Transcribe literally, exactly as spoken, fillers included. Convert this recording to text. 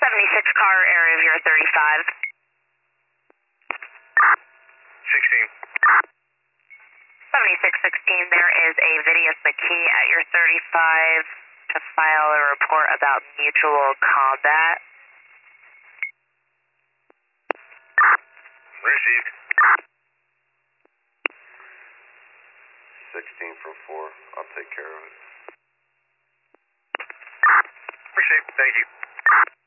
seventy-six car, area of your thirty-five. sixteen. seventy-six sixteen, there is a Vidius McKee at your thirty-five to file a report about mutual combat. Received. sixteen from four. I'll take care of it. Received. Thank you.